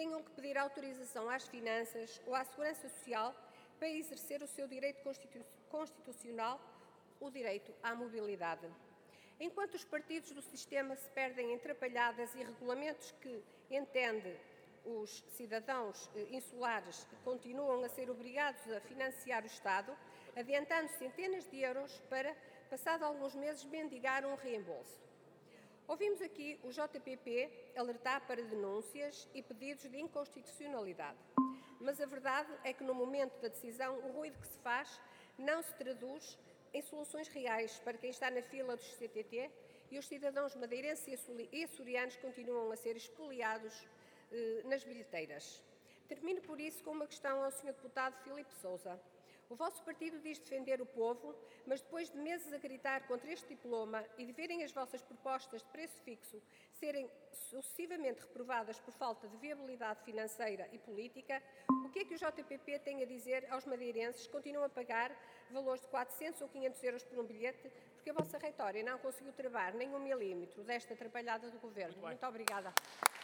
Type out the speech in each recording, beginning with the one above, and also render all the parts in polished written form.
tenham que pedir autorização às finanças ou à Segurança Social para exercer o seu direito constitucional, o direito à mobilidade. Enquanto os partidos do sistema se perdem em atrapalhadas e regulamentos que, entende, os cidadãos insulares continuam a ser obrigados a financiar o Estado, adiantando centenas de euros para, passado alguns meses, mendigar um reembolso. Ouvimos aqui o JPP alertar para denúncias e pedidos de inconstitucionalidade, mas a verdade é que no momento da decisão o ruído que se faz não se traduz em soluções reais para quem está na fila dos CTT e os cidadãos madeirenses e açorianos continuam a ser expoliados nas bilheteiras. Termino por isso com uma questão ao Sr. Deputado Filipe Sousa. O vosso partido diz defender o povo, mas depois de meses a gritar contra este diploma e de verem as vossas propostas de preço fixo serem sucessivamente reprovadas por falta de viabilidade financeira e política, o que é que o JPP tem a dizer aos madeirenses que continuam a pagar valores de 400 ou 500 euros por um bilhete, porque a vossa reitória não conseguiu travar nem 1 milímetro desta atrapalhada do Governo? Muito obrigada.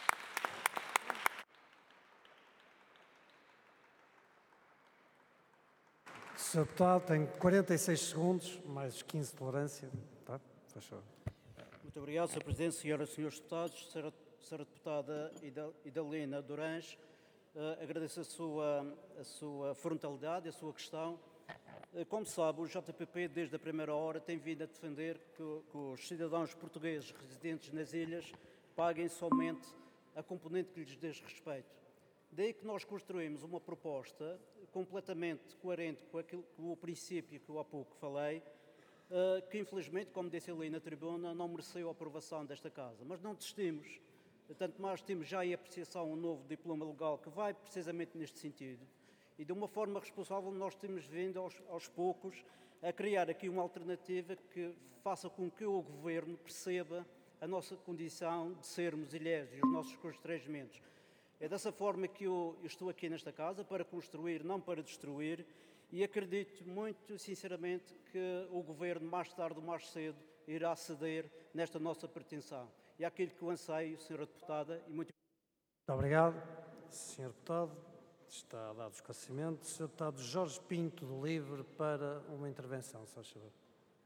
Sr. Deputado, tem 46 segundos, mais 15 de tolerância. Tá? Faz favor. Muito obrigado, Sr. Presidente, senhoras e senhores deputados. Sra. Deputada Idalina Durães, agradeço a sua frontalidade e a sua questão. Como sabe, o JPP, desde a primeira hora, tem vindo a defender que os cidadãos portugueses residentes nas ilhas paguem somente a componente que lhes diz respeito. Daí que nós construímos uma proposta completamente coerente com o princípio que eu há pouco falei, que infelizmente, como disse ali na tribuna, não mereceu a aprovação desta Casa. Mas não desistimos, tanto mais temos já em apreciação um novo diploma legal que vai precisamente neste sentido. E de uma forma responsável nós temos vindo aos poucos a criar aqui uma alternativa que faça com que o Governo perceba a nossa condição de sermos ilhéus e os nossos constrangimentos. É dessa forma que eu estou aqui nesta Casa, para construir, não para destruir, e acredito muito sinceramente que o Governo, mais tarde ou mais cedo, irá ceder nesta nossa pretensão. E é aquilo que eu anseio, Sra. Deputada, e muito obrigado, Sr. Deputado. Está dado o esclarecimento. Sr. Deputado Jorge Pinto, do LIVRE, para uma intervenção, se faz favor.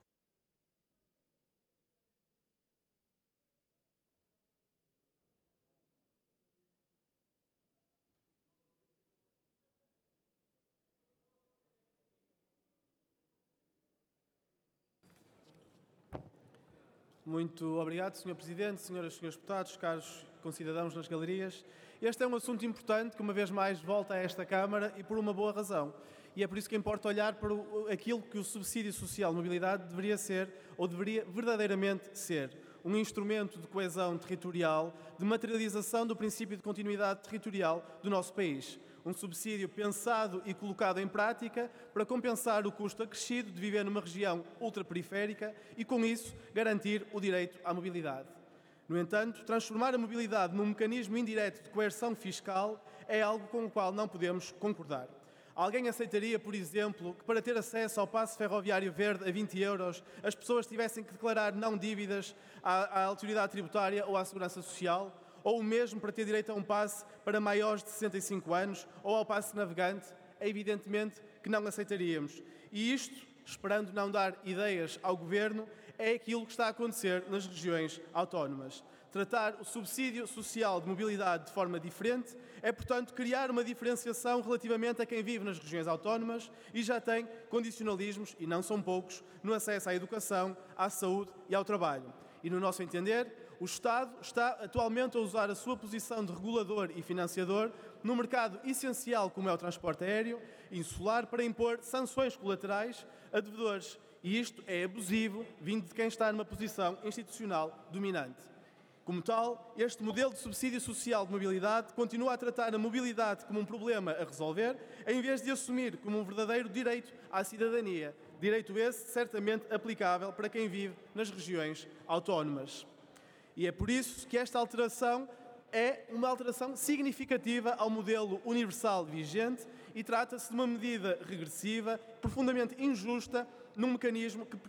Muito obrigado, Sr. Presidente, senhoras e senhores deputados, caros concidadãos nas galerias. Este é um assunto importante que, uma vez mais, volta a esta Câmara e por uma boa razão. E é por isso que importa olhar para aquilo que o subsídio social de mobilidade deveria ser, ou deveria verdadeiramente ser. Um instrumento de coesão territorial, de materialização do princípio de continuidade territorial do nosso país. Um subsídio pensado e colocado em prática para compensar o custo acrescido de viver numa região ultraperiférica e, com isso, garantir o direito à mobilidade. No entanto, transformar a mobilidade num mecanismo indireto de coerção fiscal é algo com o qual não podemos concordar. Alguém aceitaria, por exemplo, que para ter acesso ao passe ferroviário verde a 20 euros as pessoas tivessem que declarar não dívidas à autoridade tributária ou à segurança social? Ou o mesmo para ter direito a um passe para maiores de 65 anos ou ao passe navegante? É evidentemente que não aceitaríamos. E isto, esperando não dar ideias ao Governo, é aquilo que está a acontecer nas regiões autónomas. Tratar o subsídio social de mobilidade de forma diferente é, portanto, criar uma diferenciação relativamente a quem vive nas regiões autónomas e já tem condicionalismos, e não são poucos, no acesso à educação, à saúde e ao trabalho. E, no nosso entender, o Estado está atualmente a usar a sua posição de regulador e financiador no mercado essencial como é o transporte aéreo insular para impor sanções colaterais a devedores. E isto é abusivo, vindo de quem está numa posição institucional dominante. Como tal, este modelo de subsídio social de mobilidade continua a tratar a mobilidade como um problema a resolver, em vez de assumir como um verdadeiro direito à cidadania. Direito esse certamente aplicável para quem vive nas regiões autónomas. E é por isso que esta alteração é uma alteração significativa ao modelo universal vigente e trata-se de uma medida regressiva, profundamente injusta num mecanismo que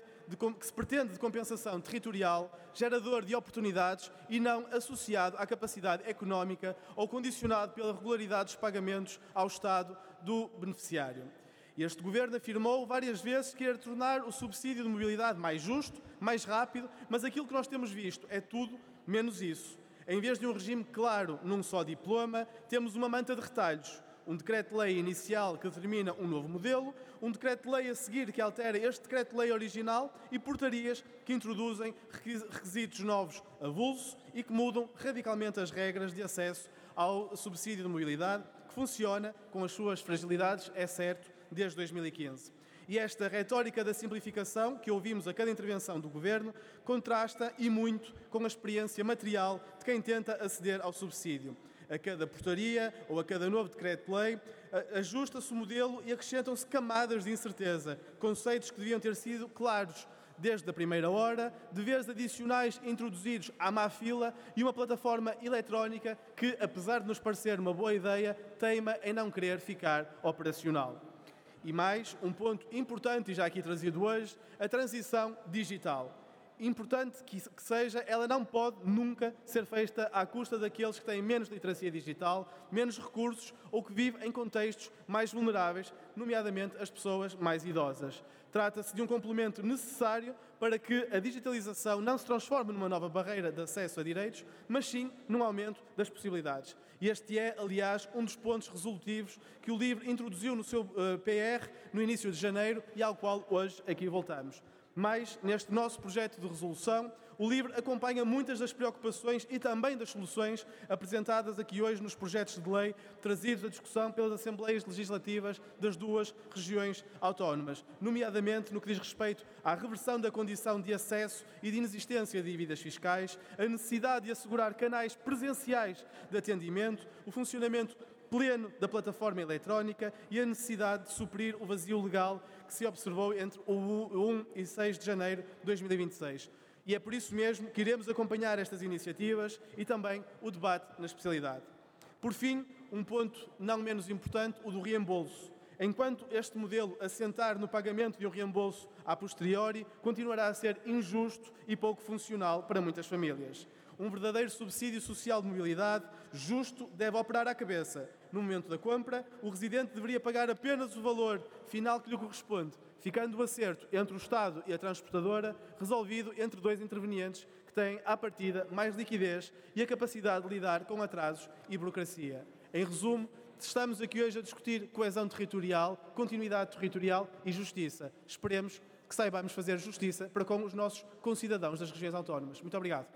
se pretende de compensação territorial, gerador de oportunidades e não associado à capacidade económica ou condicionado pela regularidade dos pagamentos ao Estado do beneficiário. Este Governo afirmou várias vezes que quer tornar o subsídio de mobilidade mais justo, mais rápido, mas aquilo que nós temos visto é tudo menos isso. Em vez de um regime claro num só diploma, temos uma manta de retalhos. Um decreto-lei inicial que determina um novo modelo, um decreto-lei a seguir que altera este decreto-lei original e portarias que introduzem requisitos novos avulsos e que mudam radicalmente as regras de acesso ao subsídio de mobilidade, que funciona com as suas fragilidades, é certo, desde 2015. E esta retórica da simplificação que ouvimos a cada intervenção do Governo contrasta e muito com a experiência material de quem tenta aceder ao subsídio. A cada portaria ou a cada novo decreto-lei, ajusta-se o modelo e acrescentam-se camadas de incerteza, conceitos que deviam ter sido claros desde a primeira hora, deveres adicionais introduzidos à má fila e uma plataforma eletrónica que, apesar de nos parecer uma boa ideia, teima em não querer ficar operacional. E mais, um ponto importante, e já aqui trazido hoje, a transição digital. Importante que seja, ela não pode nunca ser feita à custa daqueles que têm menos literacia digital, menos recursos ou que vivem em contextos mais vulneráveis, nomeadamente as pessoas mais idosas. Trata-se de um complemento necessário para que a digitalização não se transforme numa nova barreira de acesso a direitos, mas sim num aumento das possibilidades. E este é, aliás, um dos pontos resolutivos que o LIVRE introduziu no seu PR no início de janeiro e ao qual hoje aqui voltamos. Mas, neste nosso projeto de resolução, o LIVRE acompanha muitas das preocupações e também das soluções apresentadas aqui hoje nos projetos de lei trazidos à discussão pelas Assembleias Legislativas das duas regiões autónomas, nomeadamente no que diz respeito à reversão da condição de acesso e de inexistência de dívidas fiscais, a necessidade de assegurar canais presenciais de atendimento, o funcionamento pleno da plataforma eletrónica e a necessidade de suprir o vazio legal que se observou entre o 1 e 6 de janeiro de 2026. E é por isso mesmo que iremos acompanhar estas iniciativas e também o debate na especialidade. Por fim, um ponto não menos importante, o do reembolso. Enquanto este modelo assentar no pagamento de um reembolso a posteriori, continuará a ser injusto e pouco funcional para muitas famílias. Um verdadeiro subsídio social de mobilidade justo deve operar à cabeça. No momento da compra, o residente deveria pagar apenas o valor final que lhe corresponde, ficando o acerto entre o Estado e a transportadora resolvido entre dois intervenientes que têm, à partida, mais liquidez e a capacidade de lidar com atrasos e burocracia. Em resumo, estamos aqui hoje a discutir coesão territorial, continuidade territorial e justiça. Esperemos que saibamos fazer justiça para com os nossos concidadãos das regiões autónomas. Muito obrigado.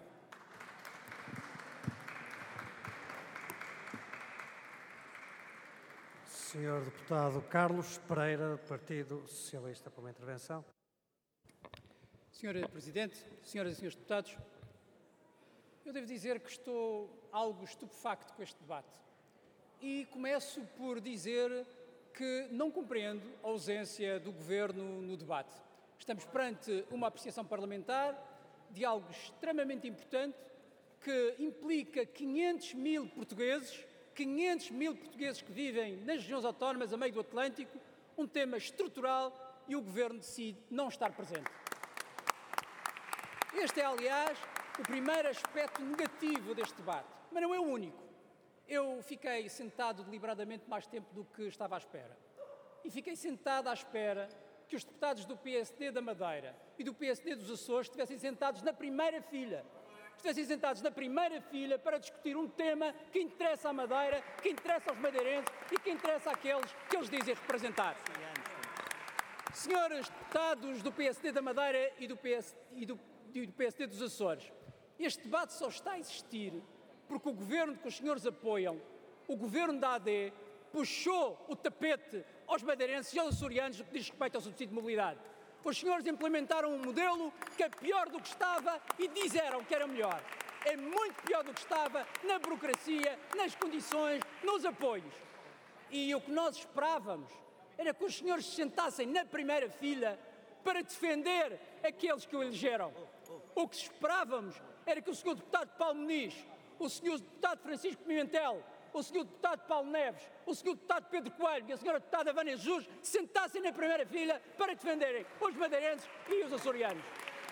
Senhor Deputado Carlos Pereira, Partido Socialista, para uma intervenção. Senhora Presidente, senhoras e senhores deputados, eu devo dizer que estou algo estupefacto com este debate. E começo por dizer que não compreendo a ausência do Governo no debate. Estamos perante uma apreciação parlamentar de algo extremamente importante que implica 500 mil portugueses que vivem nas regiões autónomas a meio do Atlântico, um tema estrutural e o Governo decide não estar presente. Este é, aliás, o primeiro aspecto negativo deste debate, mas não é o único. Eu fiquei sentado deliberadamente mais tempo do que estava à espera. E fiquei sentado à espera que os deputados do PSD da Madeira e do PSD dos Açores estivessem sentados na primeira fila. Estivessem sentados na primeira fila para discutir um tema que interessa à Madeira, que interessa aos madeirenses e que interessa àqueles que eles dizem representar. Senhores deputados do PSD da Madeira e do PSD dos Açores, este debate só está a existir porque o governo que os senhores apoiam, o governo da AD, puxou o tapete aos madeirenses e aos açorianos no que diz respeito ao subsídio de mobilidade. Os senhores implementaram um modelo que é pior do que estava e disseram que era melhor. É muito pior do que estava na burocracia, nas condições, nos apoios. E o que nós esperávamos era que os senhores se sentassem na primeira fila para defender aqueles que o elegeram. O que esperávamos era que o senhor deputado Paulo Muniz, o senhor deputado Francisco Pimentel o Sr. Deputado Paulo Neves, o Sr. Deputado Pedro Coelho e a Sra. Deputada Vânia Jesus sentassem na primeira fila para defenderem os madeirenses e os açorianos.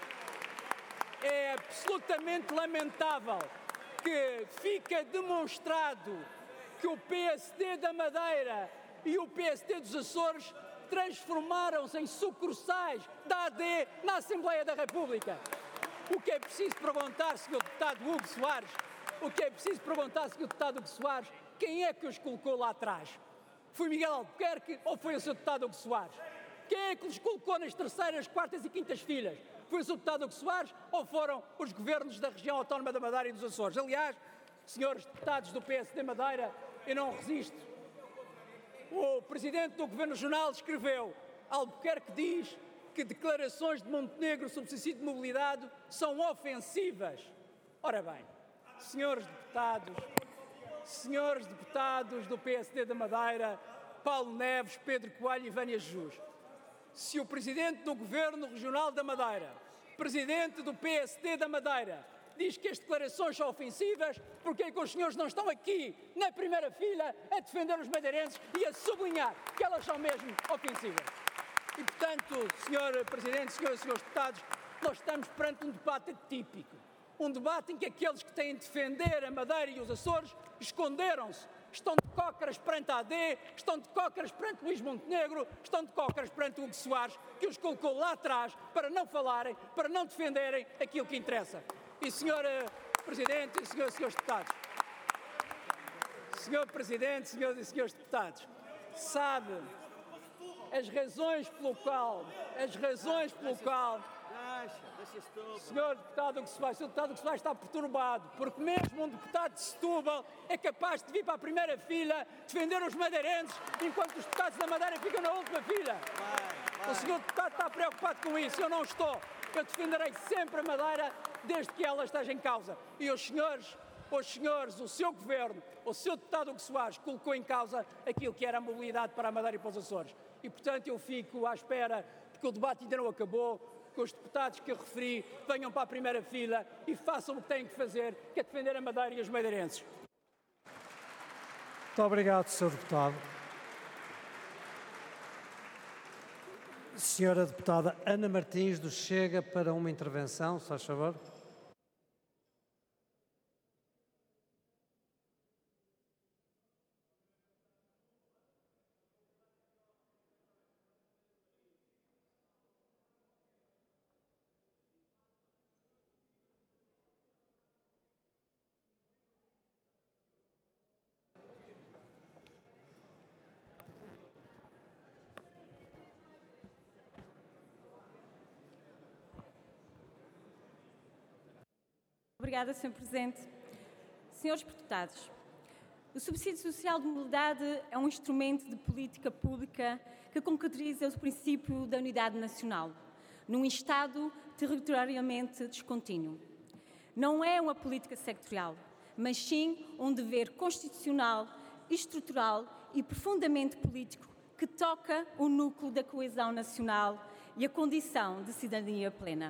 É absolutamente lamentável que fica demonstrado que o PSD da Madeira e o PSD dos Açores transformaram-se em sucursais da AD na Assembleia da República. O que é preciso perguntar, Sr. Deputado Hugo Soares, quem é que os colocou lá atrás? Foi Miguel Albuquerque ou foi o Sr. Deputado Hugo Soares? Quem é que os colocou nas terceiras, quartas e quintas filas? Foi o Sr. Deputado Hugo Soares ou foram os governos da região autónoma da Madeira e dos Açores? Aliás, senhores deputados do PSD Madeira, eu não resisto. O presidente do Governo Regional escreveu: Albuquerque diz que declarações de Montenegro sobre subsídio de mobilidade são ofensivas. Ora bem, senhores deputados do PSD da Madeira, Paulo Neves, Pedro Coelho e Vânia Jesus, se o presidente do Governo Regional da Madeira, presidente do PSD da Madeira, diz que as declarações são ofensivas, porque é que os senhores não estão aqui na primeira fila a defender os madeirenses e a sublinhar que elas são mesmo ofensivas? E, portanto, Sr. Presidente, senhoras e senhores deputados, nós estamos perante um debate atípico. Um debate em que aqueles que têm de defender a Madeira e os Açores esconderam-se. Estão de cócaras perante a AD, estão de cócaras perante Luís Montenegro, estão de cócaras perante Hugo Soares, que os colocou lá atrás para não falarem, para não defenderem aquilo que interessa. E, Sr. Presidente e senhoras e senhores deputados, Sr. Presidente, senhoras e senhores deputados, sabe as razões pelo qual Sr. Deputado Hugo Soares, está perturbado, porque mesmo um deputado de Setúbal é capaz de vir para a primeira fila defender os madeirenses, enquanto os deputados da Madeira ficam na última fila. O Sr. Deputado está preocupado com isso, eu não estou. Eu defenderei sempre a Madeira desde que ela esteja em causa. E os senhores, o seu governo, o seu deputado Hugo Soares colocou em causa aquilo que era a mobilidade para a Madeira e para os Açores. E, portanto, eu fico à espera, porque o debate ainda não acabou, que os deputados que eu referi venham para a primeira fila e façam o que têm que fazer, que é defender a Madeira e os madeirenses. Muito obrigado, Sr. Deputado. Senhora Deputada Ana Martins do Chega para uma intervenção, se faz favor. Obrigada, Sr. Presidente. Senhores deputados, o subsídio social de mobilidade é um instrumento de política pública que concretiza o princípio da unidade nacional, num Estado territorialmente descontínuo. Não é uma política sectorial, mas sim um dever constitucional, estrutural e profundamente político que toca o núcleo da coesão nacional e a condição de cidadania plena.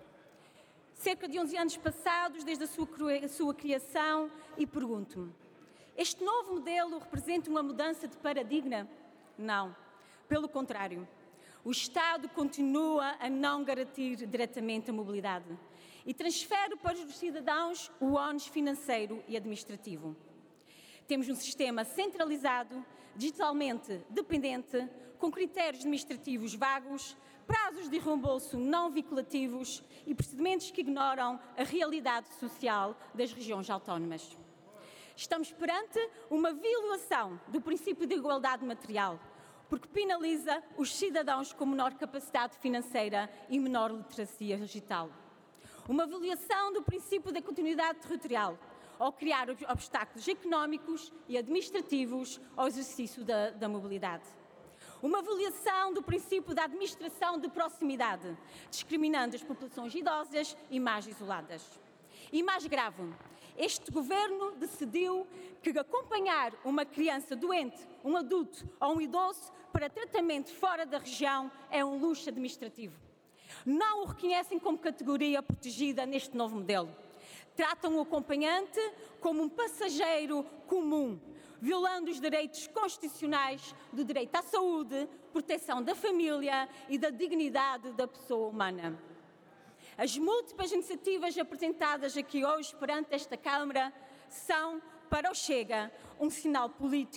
Cerca de 11 anos passados desde a sua criação e pergunto-me, este novo modelo representa uma mudança de paradigma? Não, pelo contrário. O Estado continua a não garantir diretamente a mobilidade e transfere para os cidadãos o ónus financeiro e administrativo. Temos um sistema centralizado, digitalmente dependente, com critérios administrativos vagos, prazos de reembolso não vinculativos e procedimentos que ignoram a realidade social das regiões autónomas. Estamos perante uma violação do princípio de igualdade material, porque penaliza os cidadãos com menor capacidade financeira e menor literacia digital. Uma violação do princípio da continuidade territorial, ao criar obstáculos económicos e administrativos ao exercício da mobilidade. Uma violação do princípio da administração de proximidade, discriminando as populações idosas e mais isoladas. E mais grave, este governo decidiu que acompanhar uma criança doente, um adulto ou um idoso para tratamento fora da região é um luxo administrativo. Não o reconhecem como categoria protegida neste novo modelo. Tratam o acompanhante como um passageiro comum, violando os direitos constitucionais do direito à saúde, proteção da família e da dignidade da pessoa humana. As múltiplas iniciativas apresentadas aqui hoje perante esta Câmara são, para o Chega, um sinal político